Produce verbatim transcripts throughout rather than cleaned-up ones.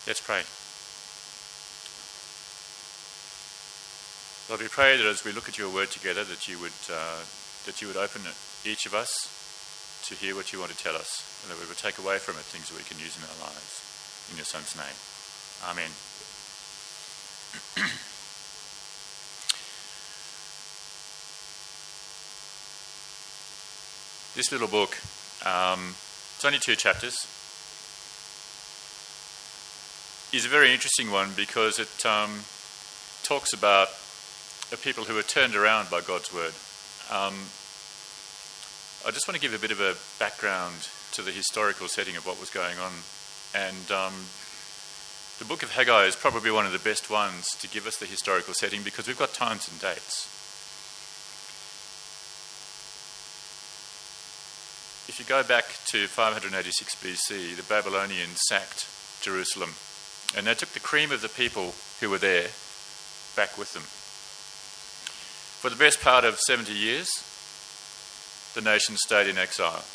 Let's pray. Lord, we pray that as we look at your word together, that you would uh, that you would open each of us to hear what you want to tell us, and that we would take away from it things that we can use in our lives. In your Son's name. Amen. This little book, um, it's only two chapters, is a very interesting one because it um, talks about the people who are turned around by God's word. Um, I just want to give a bit of a background to the historical setting of what was going on. And um, the book of Haggai is probably one of the best ones to give us the historical setting because we've got times and dates. If you go back to five eighty-six B C, the Babylonians sacked Jerusalem, and they took the cream of the people who were there back with them. For the best part of seventy years, the nation stayed in exile.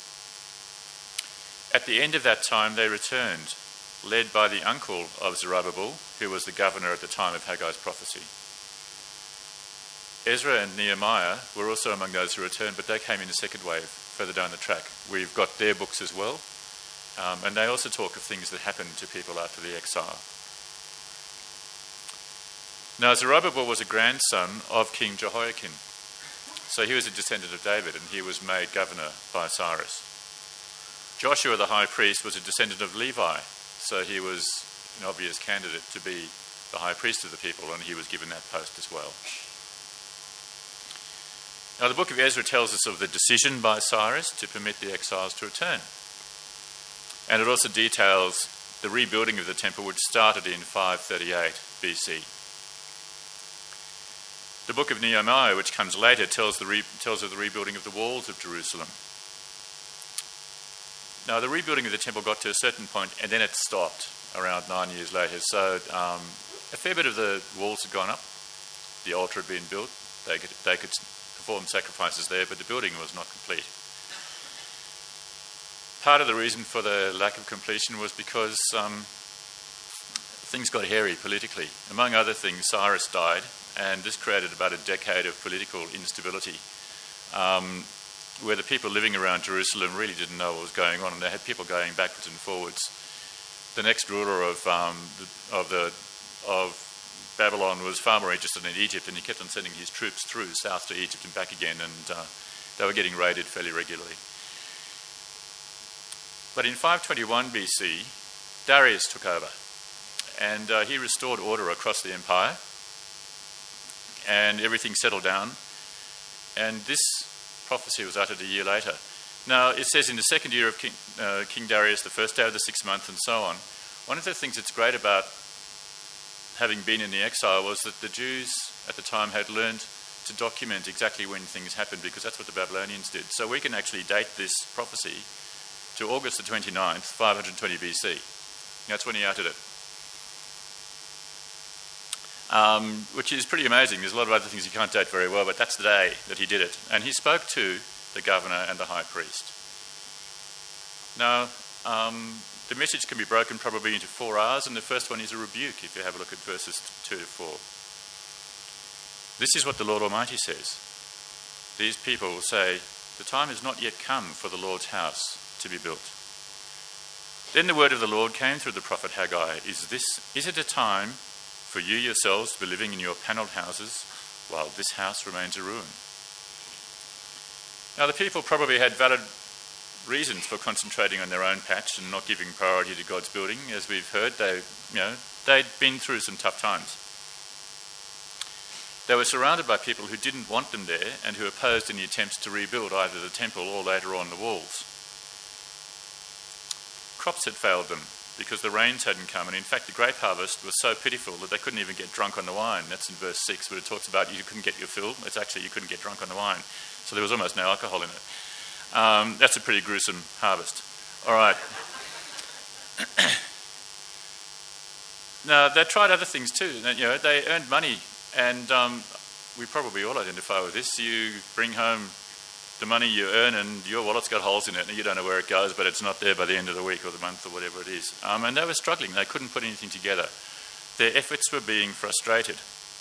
At the end of that time, they returned, led by the uncle of Zerubbabel, who was the governor at the time of Haggai's prophecy. Ezra and Nehemiah were also among those who returned, but they came in a second wave further down the track. We've got their books as well, um, and they also talk of things that happened to people after the exile. Now, Zerubbabel was a grandson of King Jehoiakim, so he was a descendant of David, and he was made governor by Cyrus. Joshua the high priest was a descendant of Levi, so he was an obvious candidate to be the high priest of the people, and he was given that post as well. Now, the book of Ezra tells us of the decision by Cyrus to permit the exiles to return. And it also details the rebuilding of the temple, which started in five thirty-eight B C. The book of Nehemiah, which comes later, tells, the re- tells of the rebuilding of the walls of Jerusalem. Now, the rebuilding of the temple got to a certain point, and then it stopped around nine years later. So um, a fair bit of the walls had gone up. The altar had been built. They could, they could perform sacrifices there, but the building was not complete. Part of the reason for the lack of completion was because um, things got hairy politically. Among other things, Cyrus died, and this created about a decade of political instability, um, where the people living around Jerusalem really didn't know what was going on, and they had people going backwards and forwards. The next ruler of um, the, of the of Babylon was far more interested in Egypt, and he kept on sending his troops through south to Egypt and back again, and uh, they were getting raided fairly regularly. But in five twenty-one B C, Darius took over, and uh, he restored order across the empire, and everything settled down, and this prophecy was uttered a year later. Now, it says in the second year of King, uh, King Darius, the first day of the sixth month, and so on. One of the things that's great about having been in the exile was that the Jews at the time had learned to document exactly when things happened, because that's what the Babylonians did. So we can actually date this prophecy to August the twenty-ninth, five twenty B C. That's when he uttered it. Um, which is pretty amazing. There's a lot of other things you can't date very well, but that's the day that he did it. And he spoke to the governor and the high priest. Now, um, the message can be broken probably into four R's, and the first one is a rebuke, if you have a look at verses two to four. This is what the Lord Almighty says. These people say, the time has not yet come for the Lord's house to be built. Then the word of the Lord came through the prophet Haggai. Is this, is it a time for you yourselves to be living in your panelled houses while this house remains a ruin? Now, the people probably had valid reasons for concentrating on their own patch and not giving priority to God's building. As we've heard, they, you know, they'd been through some tough times. They were surrounded by people who didn't want them there and who opposed any attempts to rebuild either the temple or later on the walls. Crops had failed them because the rains hadn't come, and in fact the grape harvest was so pitiful that they couldn't even get drunk on the wine. That's in verse six, but it talks about you couldn't get your fill. It's actually you couldn't get drunk on the wine. So there was almost no alcohol in it. Um, that's a pretty gruesome harvest. All right. Now, they tried other things too. You know, they earned money, and um, we probably all identify with this. You bring home the money you earn and your wallet's got holes in it and you don't know where it goes, but it's not there by the end of the week or the month or whatever it is. Um, and they were struggling. They couldn't put anything together. Their efforts were being frustrated.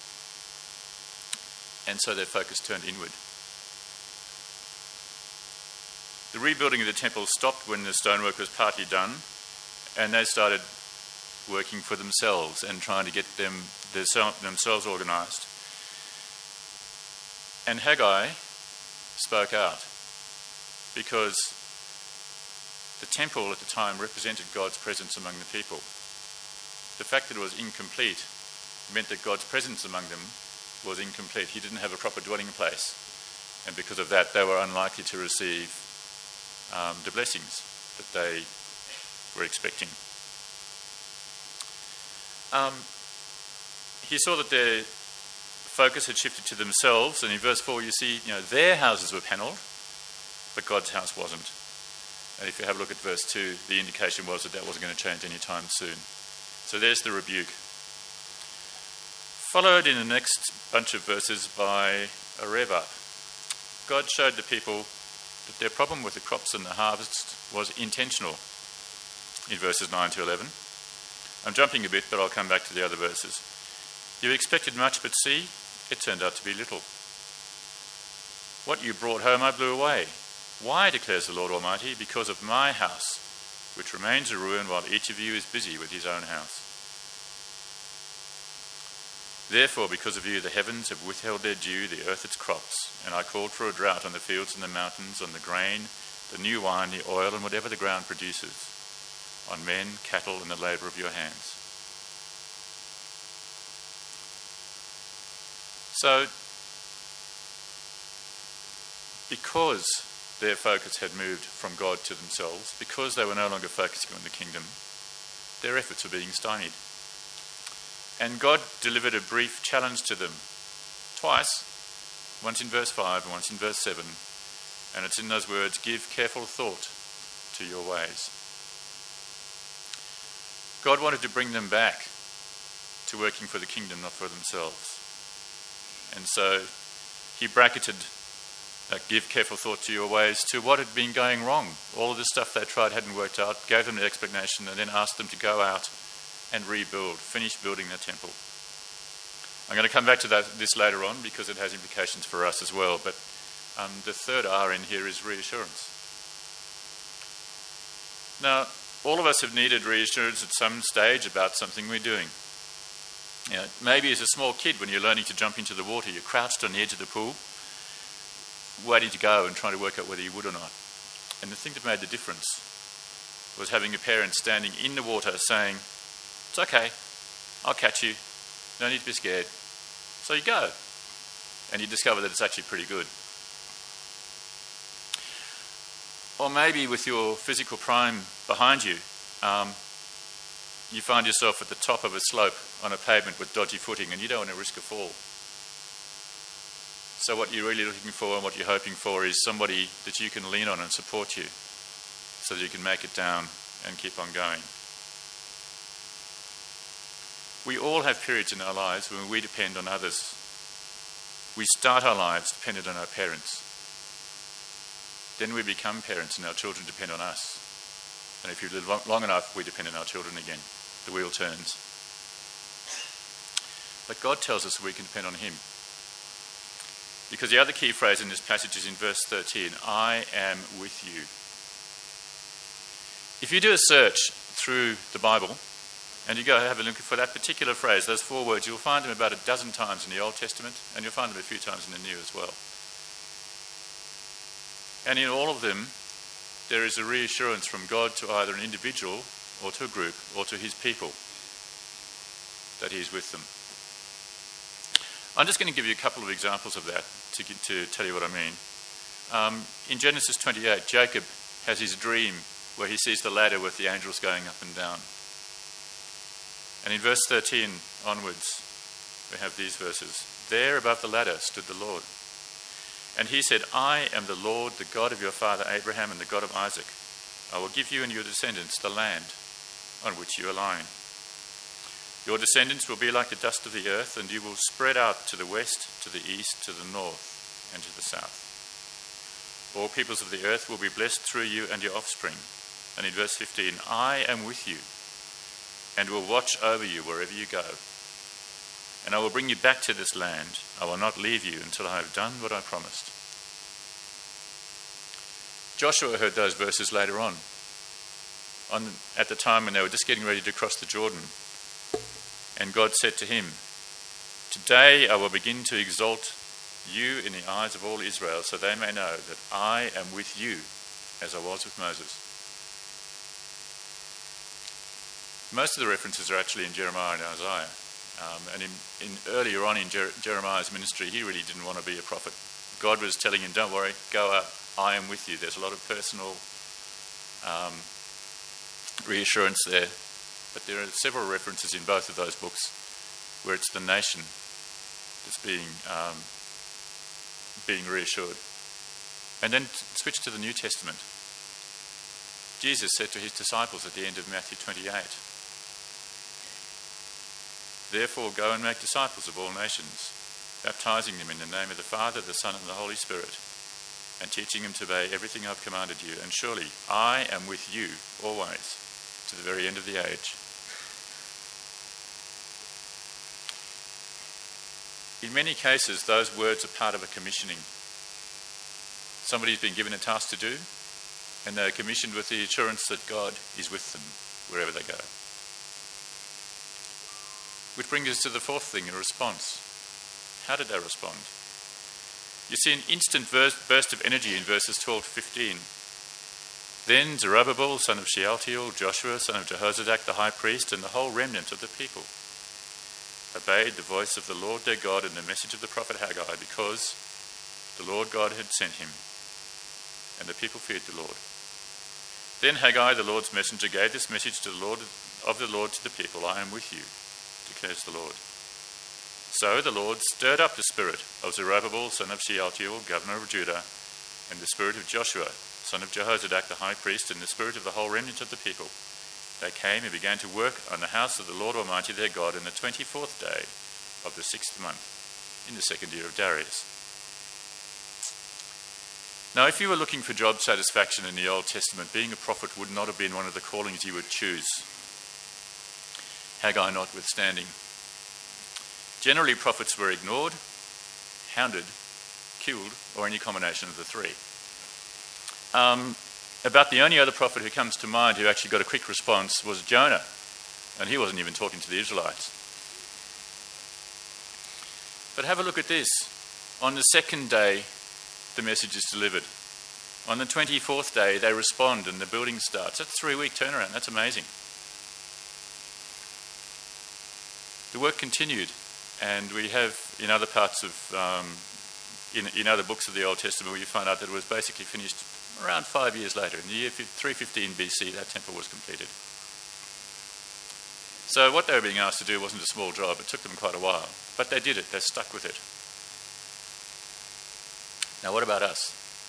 And so their focus turned inward. The rebuilding of the temple stopped when the stonework was partly done, and they started working for themselves and trying to get them themselves organised. And Haggai spoke out because the temple at the time represented God's presence among the people. The fact that it was incomplete meant that God's presence among them was incomplete. He didn't have a proper dwelling place, and because of that they were unlikely to receive um, the blessings that they were expecting. Um, he saw that their focus had shifted to themselves, and in verse four you see, you know, their houses were panelled, but God's house wasn't. And if you have a look at verse two, the indication was that that wasn't going to change anytime soon. So there's the rebuke. Followed in the next bunch of verses by a rev up. God showed the people that their problem with the crops and the harvest was intentional in verses nine to eleven. I'm jumping a bit, but I'll come back to the other verses. You expected much, but see, it turned out to be little. What you brought home I blew away. Why, declares the Lord Almighty? Because of my house, which remains a ruin while each of you is busy with his own house. Therefore, because of you, the heavens have withheld their dew, the earth its crops, and I called for a drought on the fields and the mountains, on the grain, the new wine, the oil, and whatever the ground produces, on men, cattle, and the labour of your hands. So, because their focus had moved from God to themselves, because they were no longer focusing on the kingdom, their efforts were being stymied. And God delivered a brief challenge to them twice, once in verse five and once in verse seven, and it's in those words, give careful thought to your ways. God wanted to bring them back to working for the kingdom, not for themselves. And so he bracketed uh, give careful thought to your ways to what had been going wrong. All of the stuff they tried hadn't worked out, gave them the explanation, and then asked them to go out and rebuild, finish building the temple. I'm going to come back to that, this later on because it has implications for us as well, but um, the third R in here is reassurance. Now, all of us have needed reassurance at some stage about something we're doing. You know, maybe as a small kid when you're learning to jump into the water, you're crouched on the edge of the pool, waiting to go and trying to work out whether you would or not. And the thing that made the difference was having a parent standing in the water saying, it's okay, I'll catch you, no need to be scared. So you go, and you discover that it's actually pretty good. Or maybe with your physical prime behind you, um, you find yourself at the top of a slope on a pavement with dodgy footing and you don't want to risk a fall. So what you're really looking for and what you're hoping for is somebody that you can lean on and support you so that you can make it down and keep on going. We all have periods in our lives when we depend on others. We start our lives dependent on our parents. Then we become parents and our children depend on us. And if you live long, long enough, we depend on our children again. The wheel turns. But God tells us we can depend on him. Because the other key phrase in this passage is in verse thirteen, I am with you. If you do a search through the Bible, and you go have a look for that particular phrase, those four words, you'll find them about a dozen times in the Old Testament, and you'll find them a few times in the New as well. And in all of them, there is a reassurance from God to either an individual or to a group or to his people that he is with them. I'm just going to give you a couple of examples of that to, get, to tell you what I mean. Um, in Genesis twenty-eight, Jacob has his dream where he sees the ladder with the angels going up and down. And in verse thirteen onwards, we have these verses. There above the ladder stood the Lord. And he said, I am the Lord, the God of your father Abraham and the God of Isaac. I will give you and your descendants the land on which you are lying. Your descendants will be like the dust of the earth, and you will spread out to the west, to the east, to the north, and to the south. All peoples of the earth will be blessed through you and your offspring. And in verse fifteen, I am with you and will watch over you wherever you go. And I will bring you back to this land. I will not leave you until I have done what I promised. Joshua heard those verses later on, on at the time when they were just getting ready to cross the Jordan. And God said to him, today I will begin to exalt you in the eyes of all Israel, so they may know that I am with you as I was with Moses. Most of the references are actually in Jeremiah and Isaiah. Um, and in, in earlier on in Jer- Jeremiah's ministry, he really didn't want to be a prophet. God was telling him, don't worry, go up, I am with you. There's a lot of personal um, reassurance there. But there are several references in both of those books where it's the nation that's being um, being reassured. And then switch to the New Testament. Jesus said to his disciples at the end of Matthew twenty-eight, therefore go and make disciples of all nations, baptizing them in the name of the Father, the Son, and the Holy Spirit, and teaching them to obey everything I've commanded you. And surely I am with you always, to the very end of the age. In many cases, those words are part of a commissioning. Somebody's been given a task to do, and they're commissioned with the assurance that God is with them wherever they go. Which brings us to the fourth thing, a response. How did they respond? You see an instant burst of energy in verses twelve to fifteen. Then Zerubbabel, son of Shealtiel, Joshua, son of Jehozadak, the high priest, and the whole remnant of the people obeyed the voice of the Lord their God and the message of the prophet Haggai, because the Lord God had sent him, and the people feared the Lord. Then Haggai, the Lord's messenger, gave this message to the Lord of the Lord to the people, I am with you, declares the Lord. So the Lord stirred up the spirit of Zerubbabel, son of Shealtiel, governor of Judah, and the spirit of Joshua, son of Jehozadak, the high priest, and the spirit of the whole remnant of the people. They came and began to work on the house of the Lord Almighty their God on the twenty-fourth day of the sixth month, in the second year of Darius. Now, if you were looking for job satisfaction in the Old Testament, being a prophet would not have been one of the callings you would choose, Haggai notwithstanding. Generally, prophets were ignored, hounded, killed, or any combination of the three. Um, about the only other prophet who comes to mind who actually got a quick response was Jonah, and he wasn't even talking to the Israelites. But have a look at this. On the second day, the message is delivered. On the twenty-fourth day, they respond and the building starts. That's a three-week turnaround. That's amazing. The work continued, and we have in other parts of, um, in, in other books of the Old Testament, where you find out that it was basically finished around five years later. In the year three fifteen B C, that temple was completed. So what they were being asked to do wasn't a small job. It took them quite a while. But they did it. They stuck with it. Now, what about us?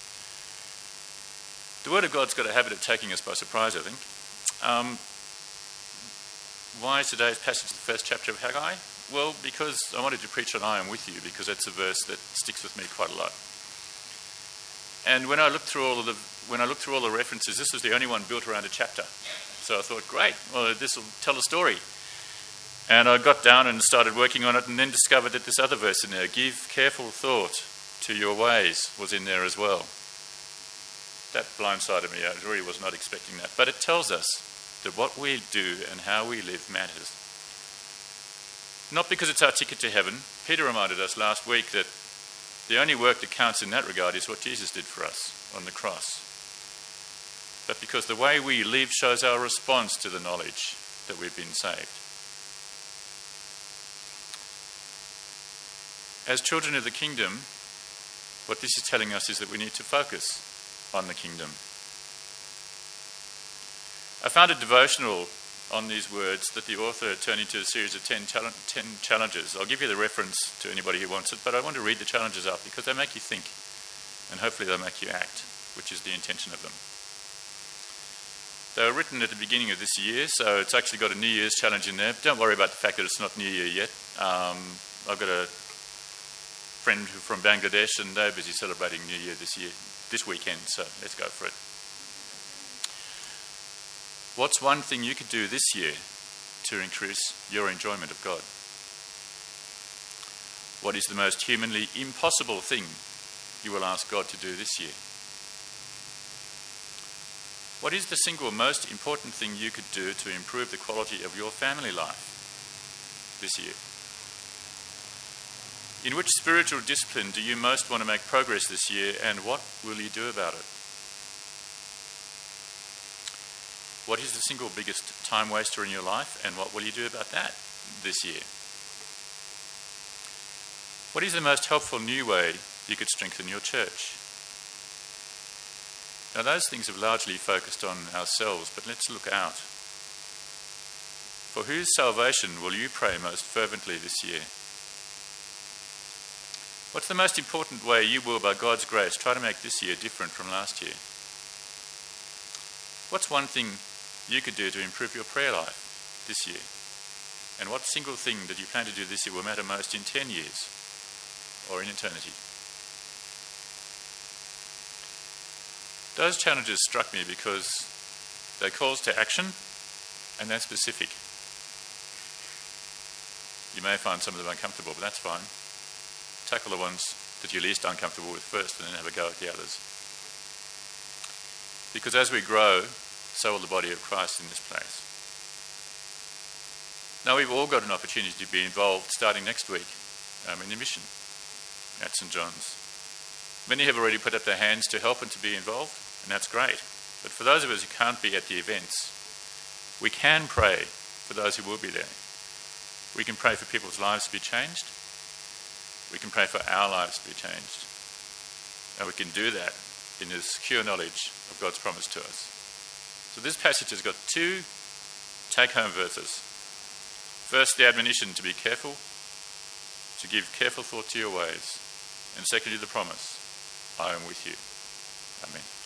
The Word of God's got a habit of taking us by surprise, I think. Um, why is today's passage the first chapter of Haggai? Well, because I wanted to preach on I am with you, because it's a verse that sticks with me quite a lot. And when I looked through all of the when I looked through all the references, this was the only one built around a chapter. So I thought, great, well, this will tell a story. And I got down and started working on it, and then discovered that this other verse in there, give careful thought to your ways, was in there as well. That blindsided me. I really was not expecting that. But it tells us that what we do and how we live matters. Not because it's our ticket to heaven. Peter reminded us last week that the only work that counts in that regard is what Jesus did for us on the cross. But because the way we live shows our response to the knowledge that we've been saved. As children of the kingdom, what this is telling us is that we need to focus on the kingdom. I found a devotional on these words that the author turned into a series of ten, chal- ten challenges. I'll give you the reference to anybody who wants it, but I want to read the challenges up because they make you think, and hopefully they'll make you act, which is the intention of them. They were written at the beginning of this year, so it's actually got a New Year's challenge in there. Don't worry about the fact that it's not New Year yet. Um, I've got a friend from Bangladesh, and they're busy celebrating New Year this year this weekend, so let's go for it. What's one thing you could do this year to increase your enjoyment of God? What is the most humanly impossible thing you will ask God to do this year? What is the single most important thing you could do to improve the quality of your family life this year? In which spiritual discipline do you most want to make progress this year, and what will you do about it? What is the single biggest time waster in your life, and what will you do about that this year? What is the most helpful new way you could strengthen your church? Now, those things have largely focused on ourselves, but let's look out. For whose salvation will you pray most fervently this year? What's the most important way you will, by God's grace, try to make this year different from last year? What's one thing you could do to improve your prayer life this year? And what single thing that you plan to do this year will matter most in ten years or in eternity? Those challenges struck me because they're calls to action and they're specific. You may find some of them uncomfortable, but that's fine. Tackle the ones that you're least uncomfortable with first and then have a go at the others. Because as we grow, so will the body of Christ in this place. Now, we've all got an opportunity to be involved starting next week um, in the mission at St John's. Many have already put up their hands to help and to be involved, and that's great. But for those of us who can't be at the events, we can pray for those who will be there. We can pray for people's lives to be changed. We can pray for our lives to be changed. And we can do that in the secure knowledge of God's promise to us. So this passage has got two take-home verses. First, the admonition to be careful, to give careful thought to your ways. And secondly, the promise, I am with you. Amen.